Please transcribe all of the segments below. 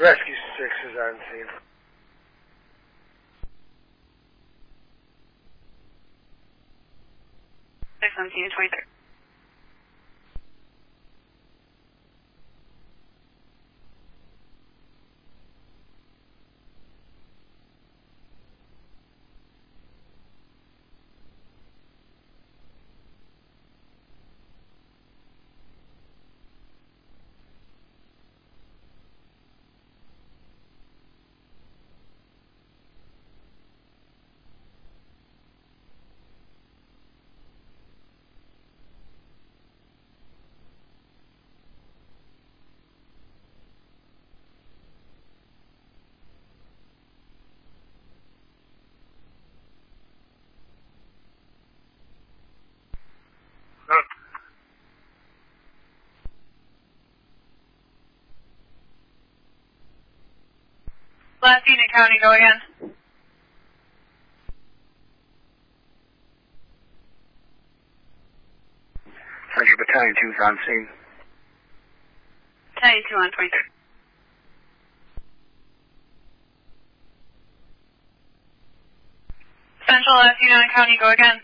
Rescue 6 is on scene. 617 to 23. Last unit county, go again. Central Battalion 2 is on scene. Battalion 2 on 23. Central, last unit on county, go again.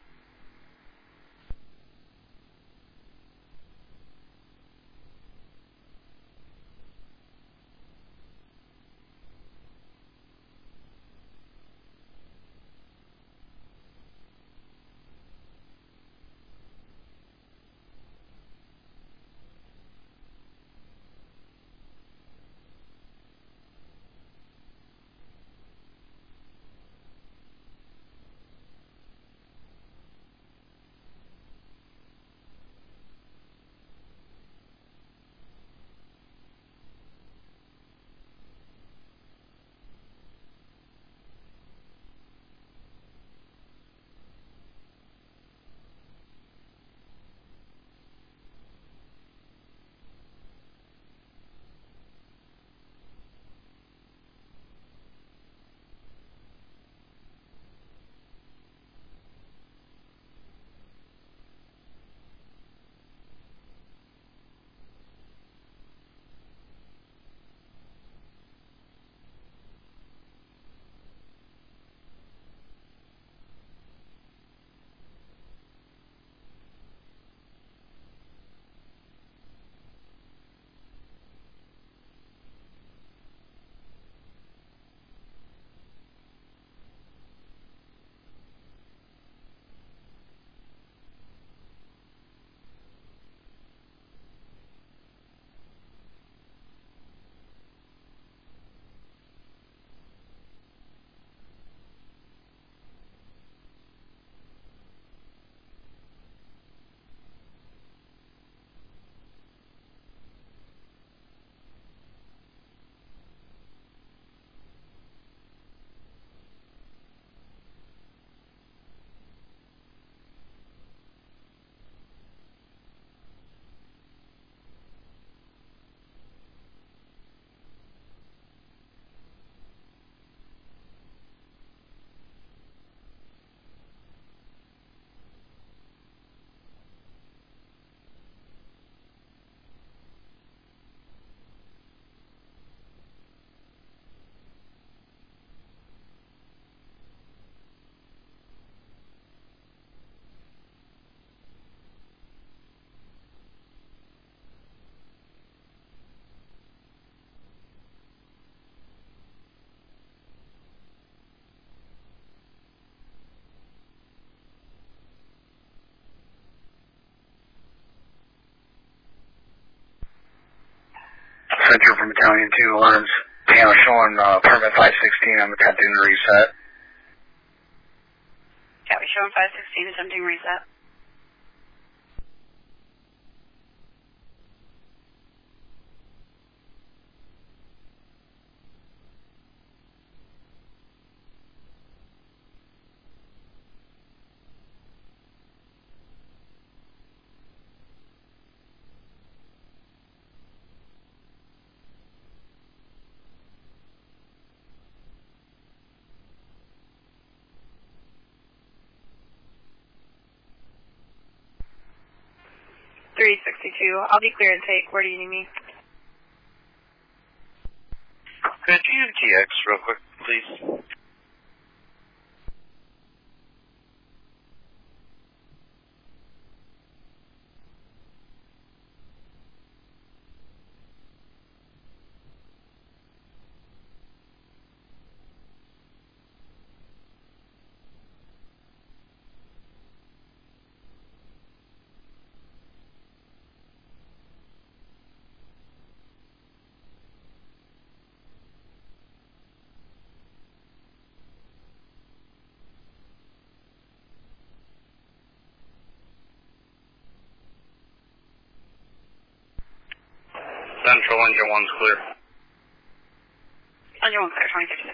Central from Battalion 2 alarms. Daniel showing permit 516. I'm attempting to reset. Yeah, we're showing 516, attempting reset. I'll be clear to take. Where do you need me? TX real quick, please. Central engine 1's clear. Engine 1 clear, 2036.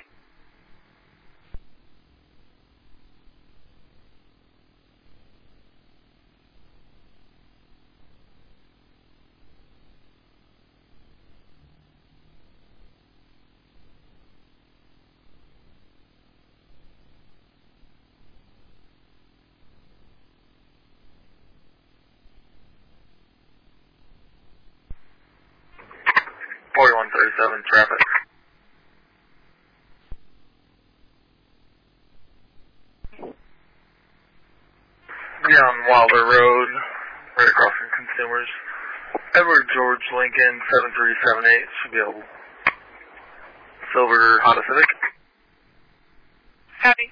Traffic. Yeah, on Wilder Road, right across from Consumers. Edward George Lincoln, 7378, should be able. Silver Honda Civic. Copy.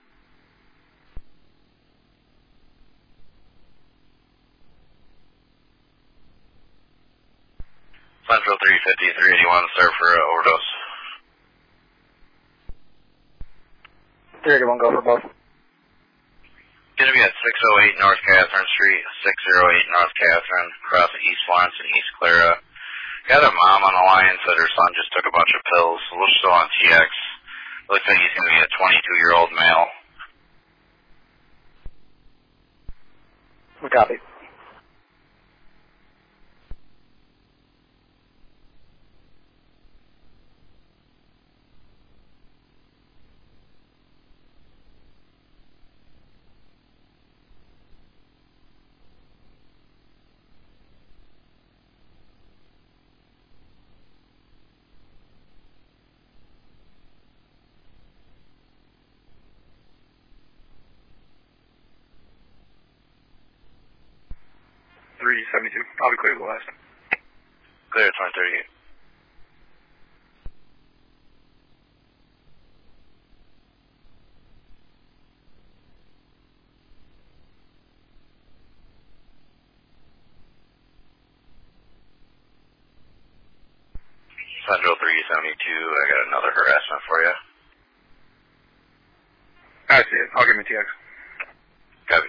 Central 350, 381, sir, for overdose. 381, go for both. Gonna be at 608 North Catherine Street, 608 North Catherine, crossing East Florence and East Clara. Got a mom on the line, said her son just took a bunch of pills. We're still on TX. Looks like he's gonna be a 22-year-old male. We copy. I'll be clear the last. Clear 2038. Central 372, I got another harassment for you. I see it. I'll give me TX. Copy.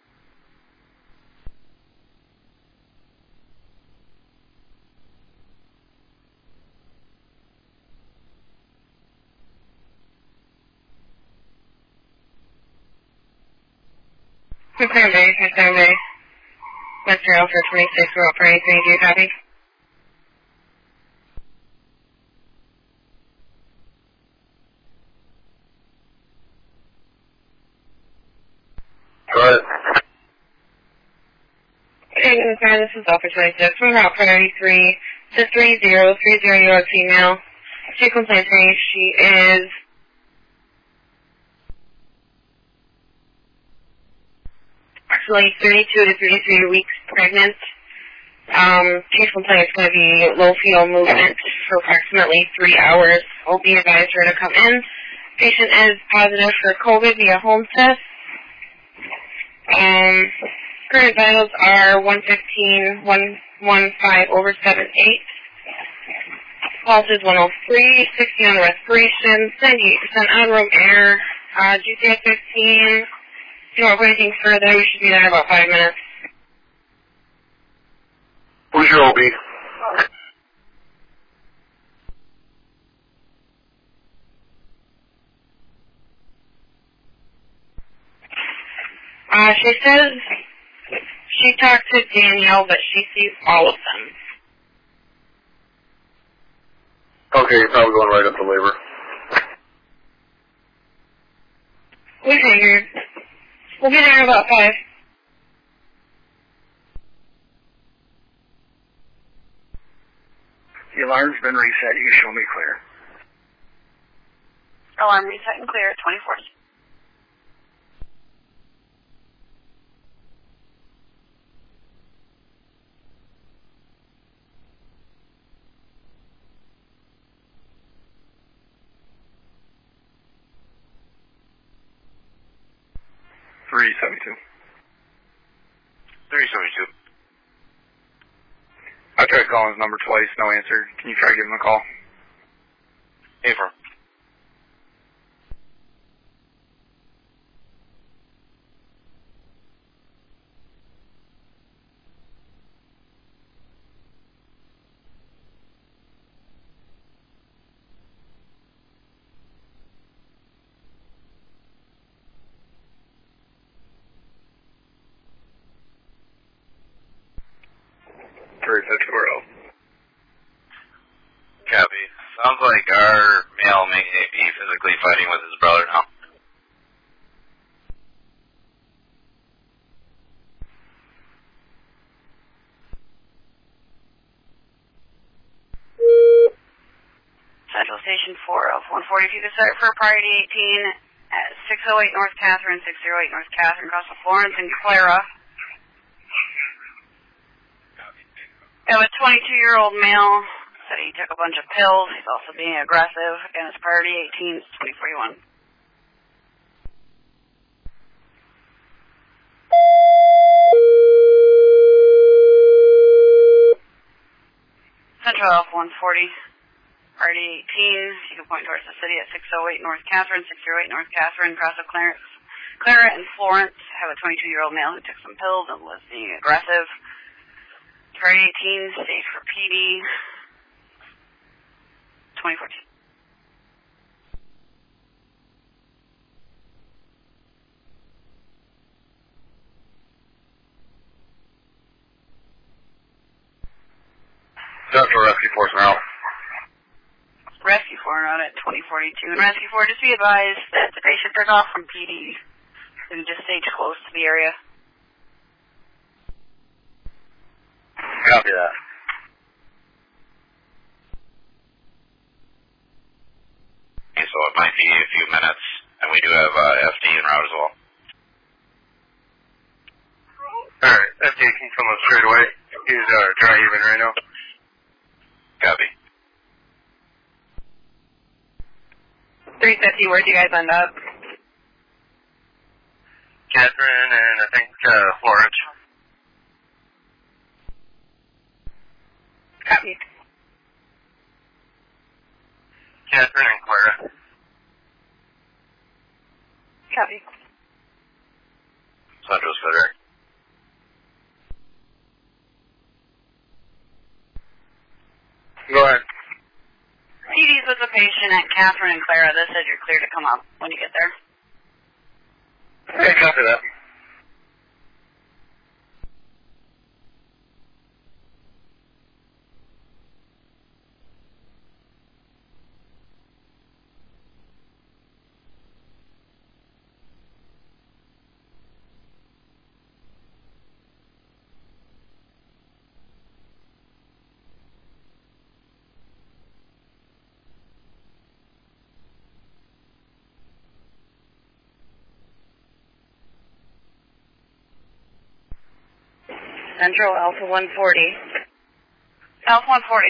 Concern Bay. Mr. Alpha 26, we're operating 3, do you copy? Go ahead. Okay, concern, this is Alpha 26. We're route 33 to 3030 female. She complains saying she is actually 32 to 33 weeks pregnant. Case complaint is going to be low fetal movement for approximately 3 hours. OB advised her to come in. Patient is positive for COVID via home test. Current vitals are 115, 115 over 78. Pulse is 103, 60 on the respiration, 78% on room air, GCS 15. If you don't have anything further, we should be there in about 5 minutes. Who's your OB? She says she talked to Danielle, but she sees all of them. Okay, you're probably going right up to labor. We figured. We'll be there in about 5. The alarm's been reset. You can show me clear. Alarm reset and clear at 2040. I tried calling his number twice, no answer. Can you try to give him a call? Affirm. Copy. Sounds like our male may be physically fighting with his brother now. Central Station 4 of 140. If you could start for priority 18 at 608 North Catherine, 608 North Catherine, across the Florence and Clara. We have a 22-year-old male. Said he took a bunch of pills. He's also being aggressive. Again, it's priority 18, 2041. Central F 140, priority 18. You can point towards the city at 608 North Catherine, 608 North Catherine, across the Clara and Florence. Have a 22-year-old male who took some pills and was being aggressive. Priority 18, stage for PD. 2014. Central Rescue Force now. Rescue 4 out at 2042. And Rescue 4, just be advised that the patient took off from PD. So just stay close to the area. Copy that. So it might be a few minutes, and we do have FD en route as well. Alright, FD can come up straight away. He's dry even right now. Copy. 350, where'd you guys end up? Catherine and I think Florence. Copy. Catherine and Clara. Copy. Central's clear. Go ahead. PD's with the patient at Catherine and Clara. This says you're clear to come up when you get there. Okay, copy that. Central Alpha 140. Alpha 140.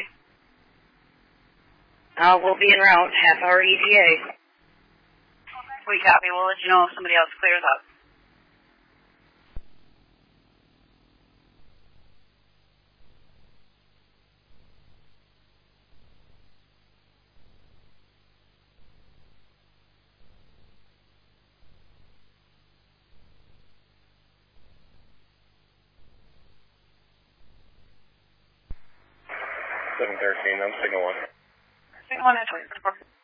We'll be en route, half-hour ETA. We copy. We'll let you know if somebody else clears up. I'm signal 1. Signal 1 at 20.